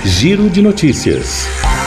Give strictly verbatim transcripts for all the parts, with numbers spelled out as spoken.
Giro de Notícias.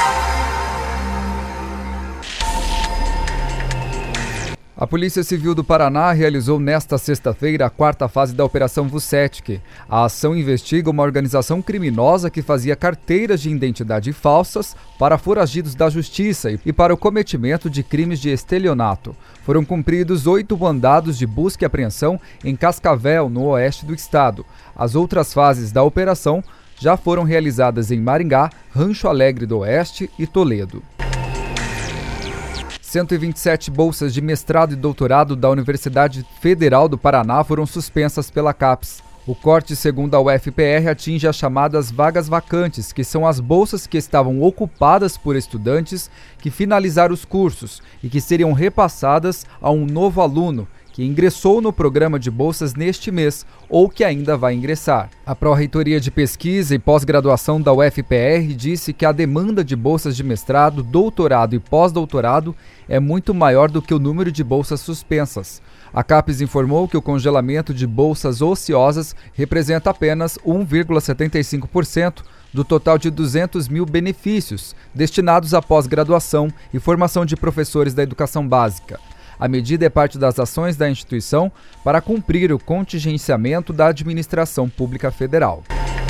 A Polícia Civil do Paraná realizou nesta sexta-feira a quarta fase da Operação Vucetic. A ação investiga uma organização criminosa que fazia carteiras de identidade falsas para foragidos da justiça e para o cometimento de crimes de estelionato. Foram cumpridos oito mandados de busca e apreensão em Cascavel, no oeste do estado. As outras fases da operação já foram realizadas em Maringá, Rancho Alegre do Oeste e Toledo. cento e vinte e sete bolsas de mestrado e doutorado da Universidade Federal do Paraná foram suspensas pela CAPES. O corte, segundo a U F P R, atinge as chamadas vagas vacantes, que são as bolsas que estavam ocupadas por estudantes que finalizaram os cursos e que seriam repassadas a um novo aluno que ingressou no programa de bolsas neste mês ou que ainda vai ingressar. A Pró-Reitoria de Pesquisa e Pós-Graduação da U F P R disse que a demanda de bolsas de mestrado, doutorado e pós-doutorado é muito maior do que o número de bolsas suspensas. A CAPES informou que o congelamento de bolsas ociosas representa apenas um vírgula setenta e cinco por cento do total de duzentos mil benefícios destinados à pós-graduação e formação de professores da educação básica. A medida é parte das ações da instituição para cumprir o contingenciamento da Administração Pública Federal.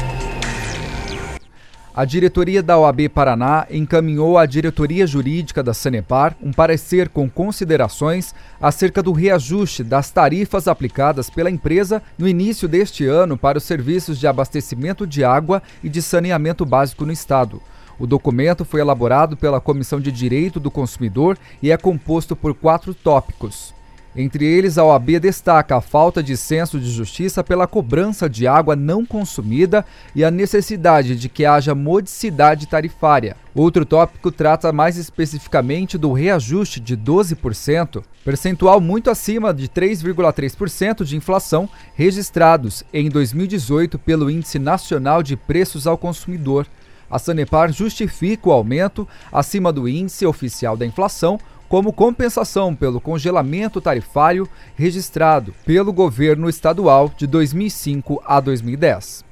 A diretoria da O A B Paraná encaminhou à diretoria jurídica da Sanepar um parecer com considerações acerca do reajuste das tarifas aplicadas pela empresa no início deste ano para os serviços de abastecimento de água e de saneamento básico no estado. O documento foi elaborado pela Comissão de Direito do Consumidor e é composto por quatro tópicos. Entre eles, a O A B destaca a falta de senso de justiça pela cobrança de água não consumida e a necessidade de que haja modicidade tarifária. Outro tópico trata mais especificamente do reajuste de doze por cento, percentual muito acima de três vírgula três por cento de inflação registrados em dois mil e dezoito pelo Índice Nacional de Preços ao Consumidor. A Sanepar justifica o aumento acima do índice oficial da inflação como compensação pelo congelamento tarifário registrado pelo governo estadual de dois mil e cinco a dois mil e dez.